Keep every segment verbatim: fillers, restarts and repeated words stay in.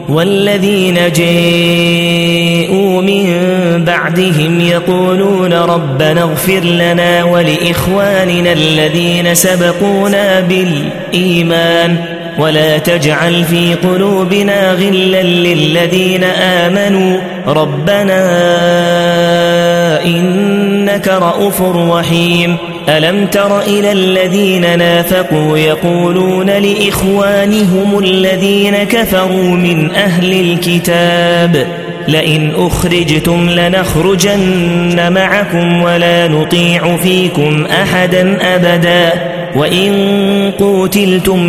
والذين جاءوا من بعدهم يقولون ربنا اغفر لنا ولإخواننا الذين سبقونا بالإيمان ولا تجعل في قلوبنا غلا للذين آمنوا ربنا إنك رؤوف رحيم. ألم تر إلى الذين نافقوا يقولون لإخوانهم الذين كفروا من أهل الكتاب لئن أخرجتم لنخرجن معكم ولا نطيع فيكم أحدا أبدا وإن قوتلتم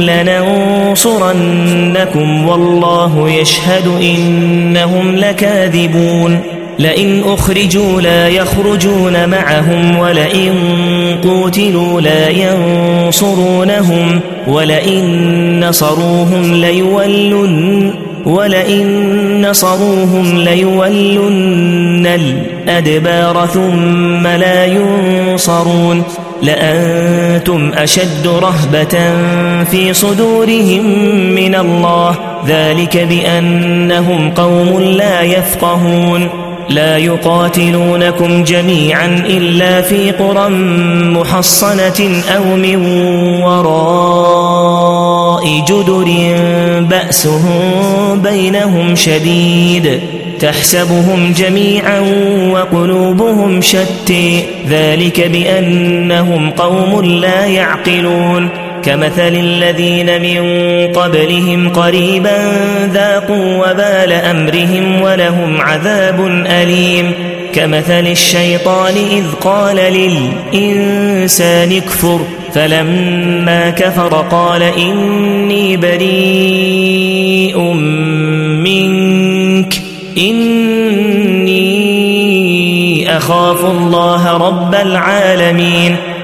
لننصرنكم والله يشهد إنهم لكاذبون. لئن أخرجوا لا يخرجون معهم ولئن قوتلوا لا ينصرونهم ولئن نصروهم ليولن ولئن نصروهم ليولن الأدبار ثم لا ينصرون. لأنتم أشد رهبة في صدورهم من الله ذلك بأنهم قوم لا يفقهون. لا يقاتلونكم جميعا إلا في قرى محصنة أو من وراء جدر بأسهم بينهم شديد تحسبهم جميعا وقلوبهم شتى ذلك بأنهم قوم لا يعقلون. كمثل الذين من قبلهم قريبا ذاقوا وبال أمرهم ولهم عذاب أليم. كمثل الشيطان إذ قال للإنسان اكفر فلما كفر قال إني بريء منك إني أخاف الله رب العالمين.